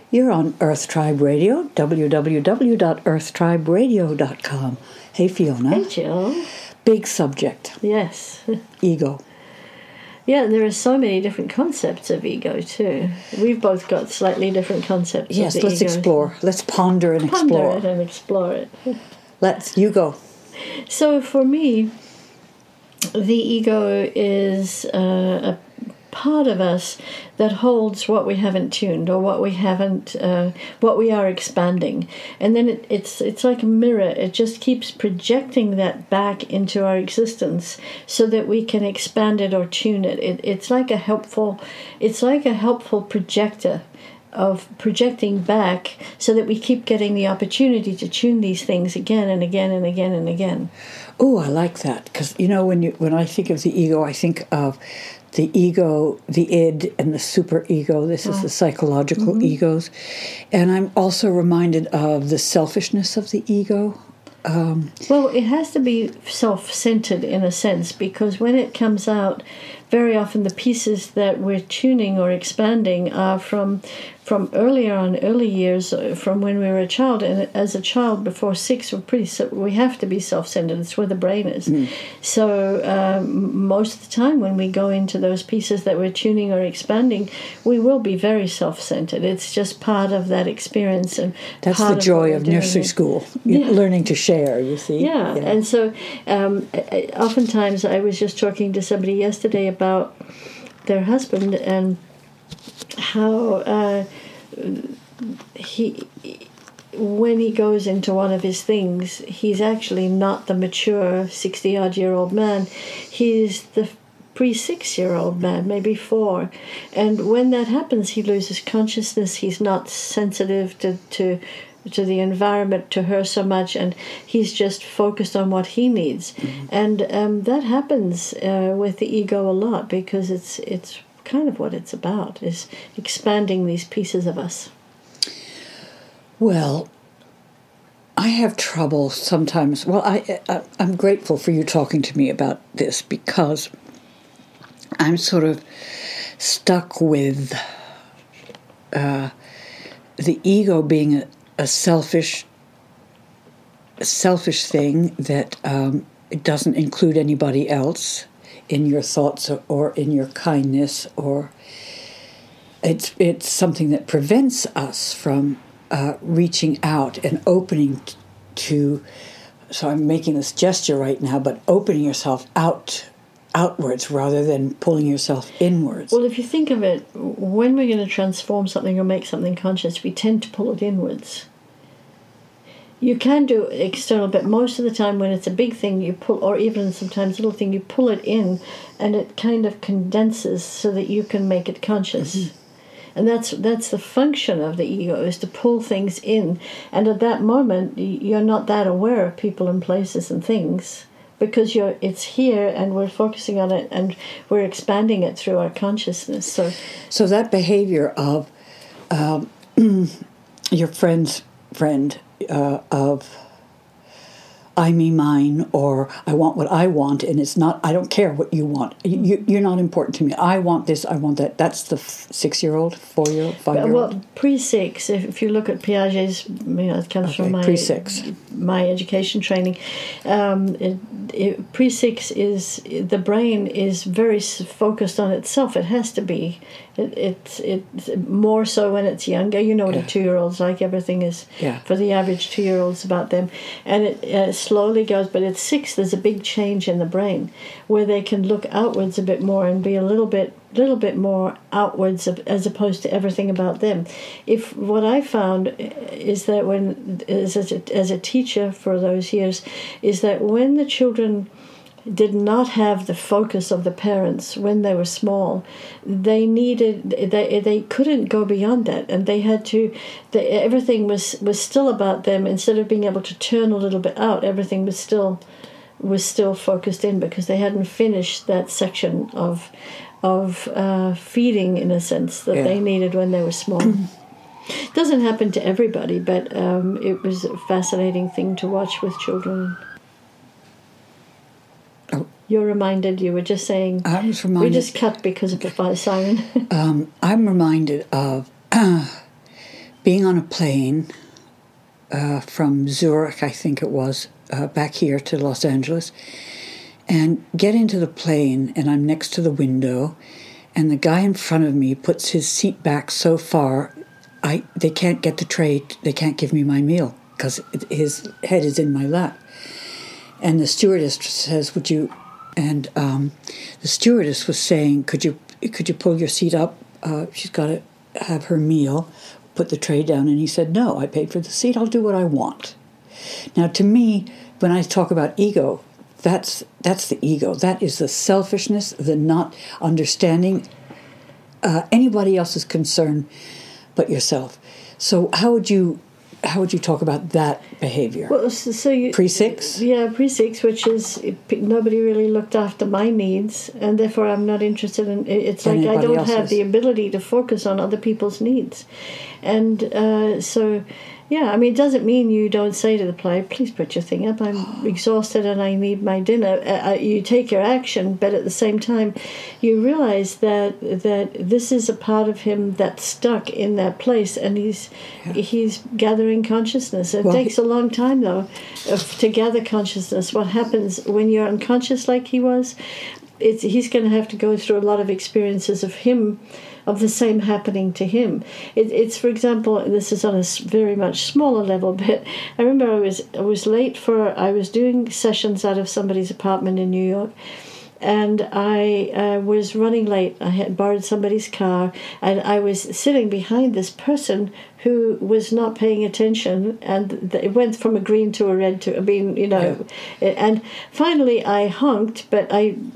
You're on Earth Tribe Radio, www.earthtriberadio.com. Hey, Fiona. Hey, Jill. Big subject. Yes. Ego. Yeah, there are so many different concepts of ego, too. We've both got slightly different concepts Yes, of the let's ego. explore. Let's ponder and explore. Ponder it and explore it. You go. So for me, the ego is a part of us that holds what we haven't tuned or what we haven't, what we are expanding. And then it's like a mirror. It just keeps projecting that back into our existence so that we can expand it or tune it. It's like a helpful projector of projecting back so that we keep getting the opportunity to tune these things again and again and again and again. Oh, I like that, because when I think of the ego, I think of the ego, the id, and the superego. This is the psychological egos. And I'm also reminded of the selfishness of the ego. Well, it has to be self-centered in a sense, because when it comes out, very often the pieces that we're tuning or expanding are from early years, from when we were a child. And as a child, before 6, we have to be self-centered. It's where the brain is. So most of the time when we go into those pieces that we're tuning or expanding, we will be very self-centered. It's just part of that experience. And that's the joy of nursery school, learning to share, you see. Yeah. And so oftentimes I was just talking to somebody yesterday about their husband and how when he goes into one of his things, he's actually not the mature 60-odd-year-old man. He's the pre-6-year-old man, maybe 4. And when that happens, he loses consciousness. He's not sensitive to the environment, to her so much, and he's just focused on what he needs. And that happens with the ego a lot, because it's kind of what it's about, is expanding these pieces of us. Well, I have trouble sometimes. Well, I'm grateful for you talking to me about this, because I'm sort of stuck with the ego being a selfish thing that it doesn't include anybody else in your thoughts or in your kindness, or it's something that prevents us from reaching out and opening to. So I'm making this gesture right now, but opening yourself outwards rather than pulling yourself inwards. Well, if you think of it, when we're going to transform something or make something conscious, we tend to pull it inwards. You can do external, but most of the time when it's a big thing, you pull, or even sometimes little thing, you pull it in, and it kind of condenses so that you can make it conscious. And that's the function of the ego, is to pull things in. And at that moment, you're not that aware of people and places and things, because it's here and we're focusing on it and we're expanding it through our consciousness. So that behavior of your friend's friend, of I, me, mine, or I want what I want, and it's not, I don't care what you want. You're not important to me. I want this, I want that. That's the 6-year-old, 4-year-old, 5-year-old? Well, pre-6, if you look at Piaget's, it comes from pre-6. My education training. Pre-6 is, the brain is very focused on itself. It has to be. It's more so when it's younger. You know what a 2-year-old's like. Everything is, for the average 2-year-olds, about them. And it slowly goes, but at 6 there's a big change in the brain where they can look outwards a bit more and be a little bit more outwards as opposed to everything about them. If what I found is that as a teacher for those years, is that when the children did not have the focus of the parents when they were small, they couldn't go beyond that, and they had to. Everything was still about them. Instead of being able to turn a little bit out, everything was still focused in, because they hadn't finished that section of feeding, in a sense, that they needed when they were small. It doesn't happen to everybody, but it was a fascinating thing to watch with children. You're reminded, you were just saying... I was reminded... We just cut because of the fire siren. I'm reminded of being on a plane from Zurich, I think it was, back here to Los Angeles, and get into the plane, and I'm next to the window, and the guy in front of me puts his seat back so far, they can't get the tray, they can't give me my meal, because his head is in my lap. And the stewardess says, would you... And the stewardess was saying, could you pull your seat up? She's got to have her meal, put the tray down. And he said, no, I paid for the seat. I'll do what I want. Now, to me, when I talk about ego, that's the ego. That is the selfishness, the not understanding anybody else's concern but yourself. So how would you talk about that behavior? Well, so you, pre-6? Yeah, pre-6, which is nobody really looked after my needs, and therefore I'm not interested in. It's like I don't have the ability to focus on other people's needs, and so. Yeah, I mean, it doesn't mean you don't say to the player, please put your thing up, I'm exhausted and I need my dinner. You take your action, but at the same time, you realize that this is a part of him that's stuck in that place, and he's gathering consciousness. It takes a long time, though, to gather consciousness. What happens when you're unconscious like he was, he's going to have to go through a lot of experiences of the same happening to him. It's, for example, this is on a very much smaller level, but I remember I was late I was doing sessions out of somebody's apartment in New York, and I was running late. I had borrowed somebody's car, and I was sitting behind this person who was not paying attention, and it went from a green to a red to, and finally I honked, but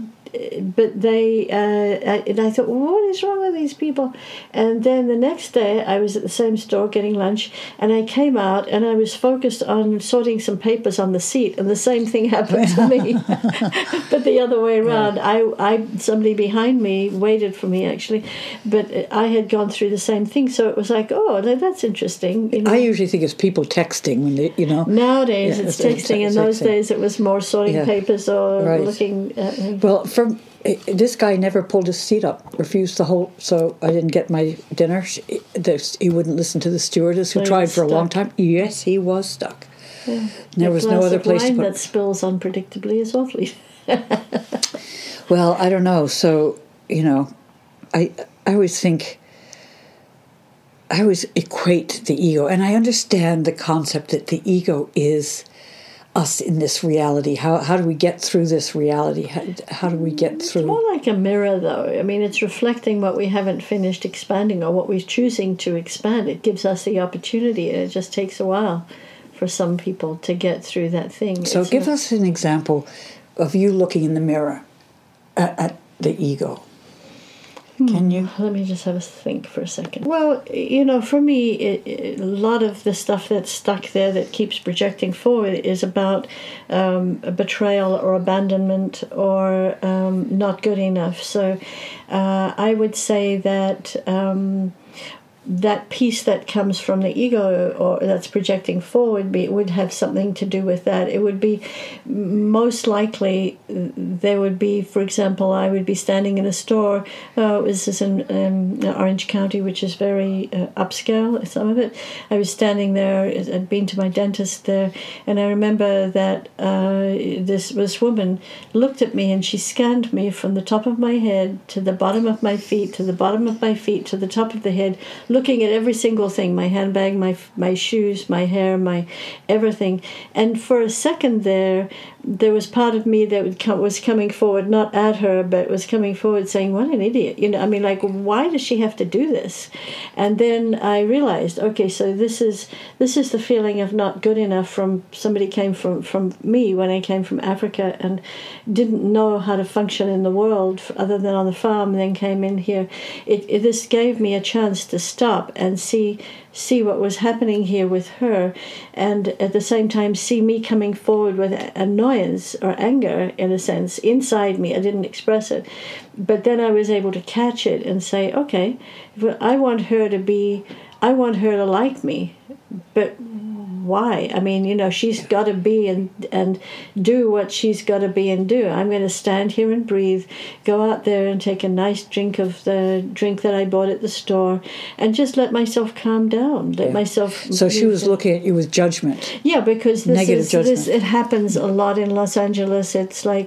they and I thought, well, what is wrong with these people? And then the next day I was at the same store getting lunch, and I came out and I was focused on sorting some papers on the seat, and the same thing happened to me. But the other way around, somebody behind me waited for me, actually, but I had gone through the same thing, so it was like, oh, that's interesting. I usually think it's people texting when they, Nowadays it's texting. In those days it was more sorting papers or looking at... Well, this guy never pulled his seat up, refused the whole, so I didn't get my dinner. He wouldn't listen to the stewardess, who tried for a long time. Yes, he was stuck. Yeah. There was no other place to put. That spills unpredictably is awfully. Well, I don't know. So, I always think, I always equate the ego, and I understand the concept that the ego is us in this reality. How do we get through this reality? How do we get through? It's more like a mirror, though. I mean, it's reflecting what we haven't finished expanding or what we're choosing to expand. It gives us the opportunity, and it just takes a while for some people to get through that thing. So give us an example of you looking in the mirror at the ego. Can you? Let me just have a think for a second. Well, for me, a lot of the stuff that's stuck there that keeps projecting forward is about a betrayal or abandonment or not good enough. So I would say that that piece that comes from the ego or that's projecting forward would have something to do with that. It would be most likely there would be, for example, I would be standing in a store. This is in Orange County, which is very upscale, some of it. I was standing there, I'd been to my dentist there, and I remember that this woman looked at me and she scanned me from the top of my head to the bottom of my feet, to the bottom of my feet, to the top of the head, looking at every single thing, my handbag, my shoes, my hair, my everything. And for a second there was part of me that was coming forward, not at her, but was coming forward saying, what an idiot. Why does she have to do this? And then I realized, okay, so this is the feeling of not good enough from somebody came from me when I came from Africa and didn't know how to function in the world other than on the farm, and then came in here. This gave me a chance to stop and see what was happening here with her, and at the same time see me coming forward with annoyance or anger, in a sense, inside me. I didn't express it, but then I was able to catch it and say, okay, I want her to like me, but why? I mean, she's got to be and do what she's got to be and do. I'm going to stand here and breathe, go out there and take a nice drink of the drink that I bought at the store, and just let myself calm down. Let myself. So she was looking at you with judgment. Yeah, because negative judgment. It happens a lot in Los Angeles. It's like.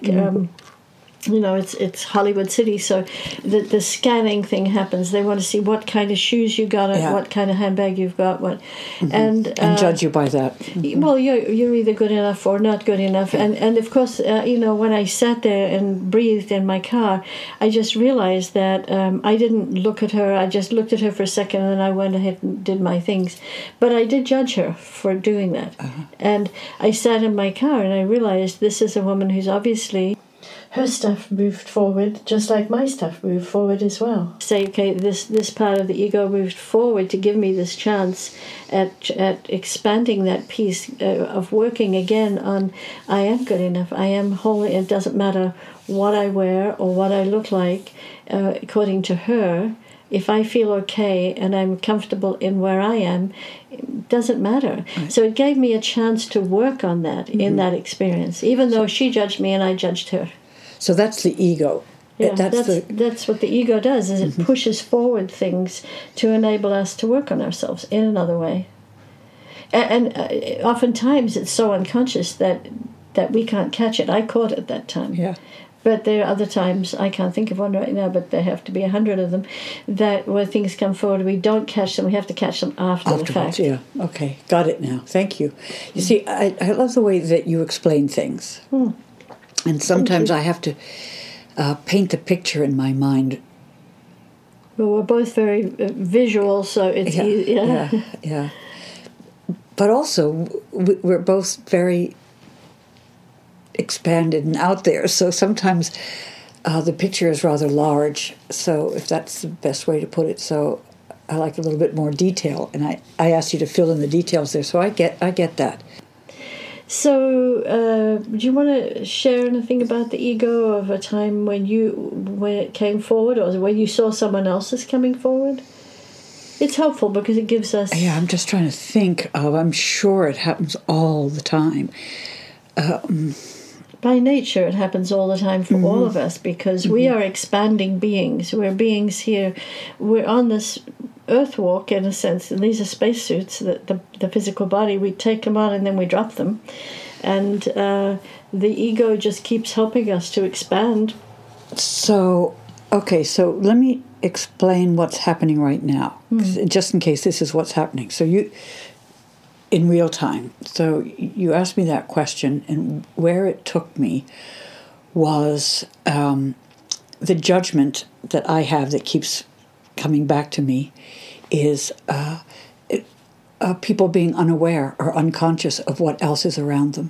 It's Hollywood City, so the scanning thing happens. They want to see what kind of shoes you got, what kind of handbag you've got, and judge you by that. Well, you're either good enough or not good enough, and of course, when I sat there and breathed in my car, I just realized that I didn't look at her. I just looked at her for a second, and then I went ahead and did my things. But I did judge her for doing that, and I sat in my car and I realized this is a woman who's obviously. Her stuff moved forward, just like my stuff moved forward as well. Say, okay, this part of the ego moved forward to give me this chance at expanding that piece of working again on I am good enough, I am whole. It doesn't matter what I wear or what I look like, according to her. If I feel okay and I'm comfortable in where I am, it doesn't matter. Right. So it gave me a chance to work on that in that experience, even though she judged me and I judged her. So that's the ego. Yeah, that's what the ego does, is it pushes forward things to enable us to work on ourselves in another way. And oftentimes it's so unconscious that we can't catch it. I caught it that time. Yeah. But there are other times, I can't think of one right now, but there have to be 100 of them, that where things come forward, we don't catch them, we have to catch them after the fact. Yeah, okay, got it now. Thank you. You see, I love the way that you explain things. And sometimes I have to paint the picture in my mind. Well, we're both very visual, so it's easy. Yeah. But also, we're both very expanded and out there, so sometimes the picture is rather large, so if that's the best way to put it. So I like a little bit more detail, and I asked you to fill in the details there, so I get that. So do you want to share anything about the ego of a time when it came forward, or when you saw someone else's coming forward? It's helpful because it gives us... Yeah, I'm just trying to think of... I'm sure it happens all the time. By nature, it happens all the time for all of us, because we are expanding beings. We're beings here. We're on this earth walk, in a sense, and these are spacesuits, the physical body. We take them on and then we drop them. And the ego just keeps helping us to expand. So let me explain what's happening right now, just in case this is what's happening. So you... in real time. So you asked me that question, and where it took me was the judgment that I have that keeps coming back to me is people being unaware or unconscious of what else is around them.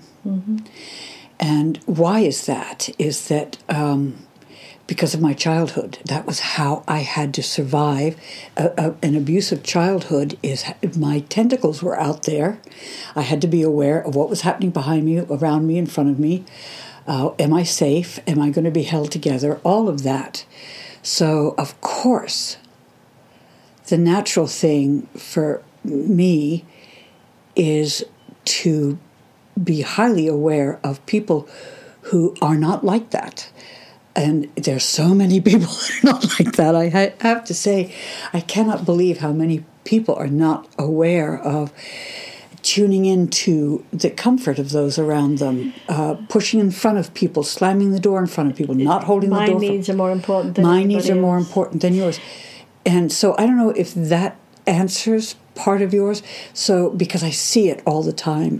And why is that? Is that because of my childhood. That was how I had to survive. An abusive childhood is my tentacles were out there. I had to be aware of what was happening behind me, around me, in front of me. Am I safe? Am I going to be held together? All of that. So, of course, the natural thing for me is to be highly aware of people who are not like that. And there's so many people that are not like that. I have to say, I cannot believe how many people are not aware of tuning into the comfort of those around them, pushing in front of people, slamming the door in front of people, not holding the door. My needs are more important than my needs are more important than yours. And so I don't know if that answers part of yours. So because I see it all the time,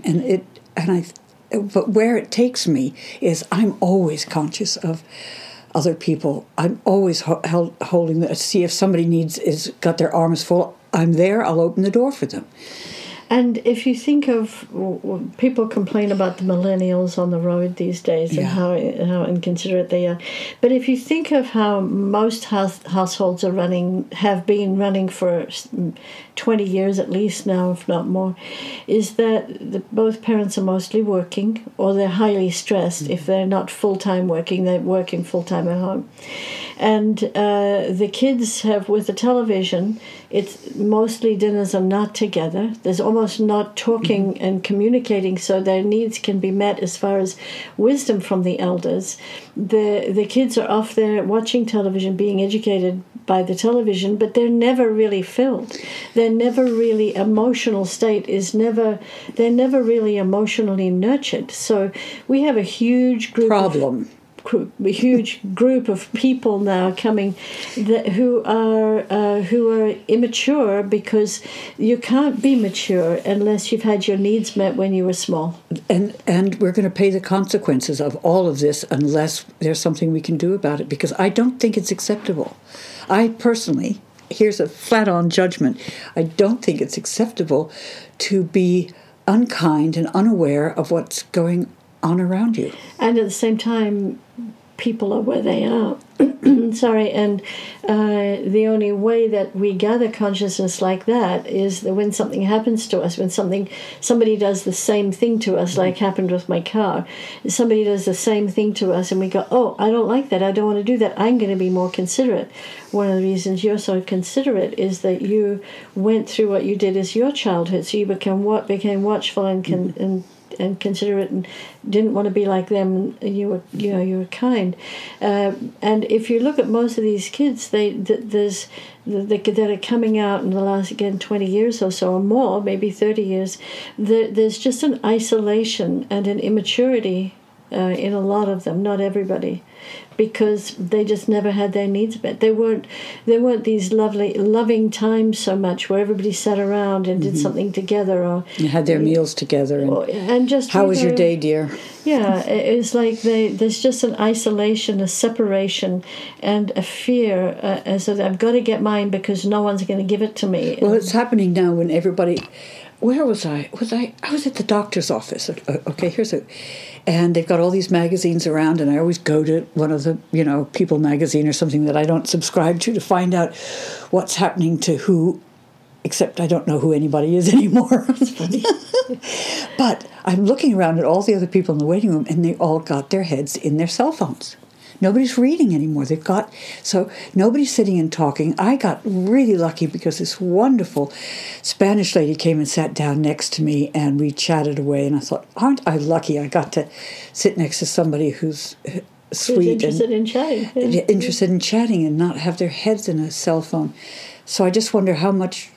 but where it takes me is I'm always conscious of other people. I'm always holding see if somebody is got their arms full. I'm there. I'll open the door for them. And if you think of, people complain about the millennials on the road these days and how inconsiderate they are. But if you think of how most households have been running for 20 years at least now, if not more, is that both parents are mostly working, or they're highly stressed. If they're not full-time working, they're working full-time at home. And the kids have, with the television, it's mostly dinners are not together. There's almost not talking and communicating, so their needs can be met as far as wisdom from the elders. The kids are off there watching television, being educated by the television, but they're never really filled. They're never really, emotional state is never, they're never really emotionally nurtured. So we have a huge group a huge group of people now coming who are immature, because you can't be mature unless you've had your needs met when you were small. And we're going to pay the consequences of all of this unless there's something we can do about it, because I don't think it's acceptable. I personally, here's a flat-on judgment, I don't think it's acceptable to be unkind and unaware of what's going on around you. And at the same time, people are where they are. Sorry, and the only way that we gather consciousness like that is that when something happens to us, when somebody does the same thing to us, like happened with my car, somebody does the same thing to us, and we go, oh, I don't like that, I don't want to do that, I'm going to be more considerate. One of the reasons you're so considerate is that you went through what you did as your childhood, so you became watchful and considerate and didn't want to be like them. You were kind, and if you look at most of these kids, that are coming out in the last 20 years or so or more, maybe 30 years, there's just an isolation and an immaturity in a lot of them, not everybody, because they just never had their needs met. There weren't these loving times so much where everybody sat around and did something together, or had their meals together, and just how was your day, dear? Yeah, it's like there's just an isolation, a separation, and a fear, as that I've got to get mine because no one's going to give it to me. Well, it's happening now when everybody. Where was I? I was at the doctor's office. Okay, and they've got all these magazines around, and I always go to one of the, People magazine or something that I don't subscribe to find out what's happening to who, except I don't know who anybody is anymore. It's funny. But I'm looking around at all the other people in the waiting room, and they all got their heads in their cell phones. Nobody's reading anymore. So nobody's sitting and talking. I got really lucky because this wonderful Spanish lady came and sat down next to me, and we chatted away. And I thought, aren't I lucky? I got to sit next to somebody who's sweet interested in chatting. Yeah. Interested in chatting and not have their heads in a cell phone. So I just wonder how much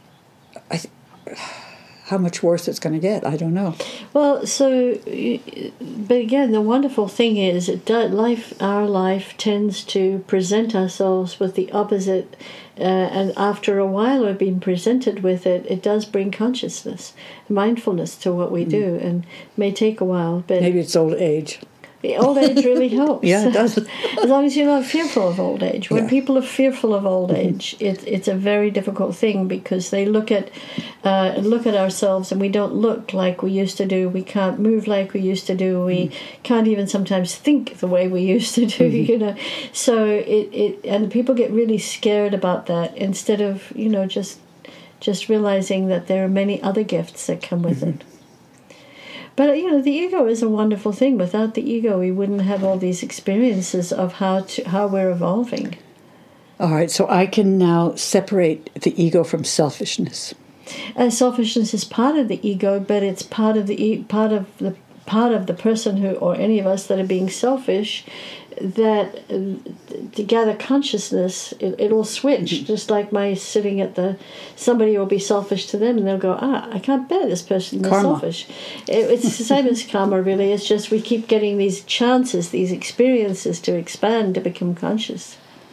worse it's going to get. I don't know. Well, but again, the wonderful thing is, our life tends to present ourselves with the opposite, and after a while of being presented with it, it does bring consciousness, mindfulness to what we do, and it may take a while. But maybe it's old age. Old age really helps. Yeah, it does. As long as you're not fearful of old age. When people are fearful of old age, it's a very difficult thing, because they look at ourselves, and we don't look like we used to do. We can't move like we used to do. We can't even sometimes think the way we used to do. So and people get really scared about that, instead of just realizing that there are many other gifts that come with it. But, the ego is a wonderful thing. Without the ego, we wouldn't have all these experiences of how we're evolving. All right, so I can now separate the ego from selfishness. Selfishness is part of the ego, but it's part of the person who, or any of us that are being selfish, that to gather consciousness, it'll switch. Just like my sitting somebody will be selfish to them, and they'll go, I can't bear this person, they're selfish. It's the same as karma, really. It's just we keep getting these chances, these experiences to expand, to become conscious.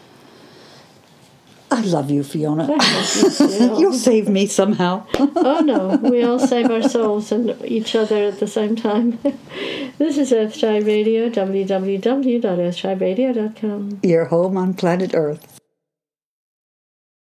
I love you, Fiona. You'll save me somehow. Oh, no. We all save ourselves and each other at the same time. This is Earthchild Radio, www.earthchildradio.com. Your home on planet Earth.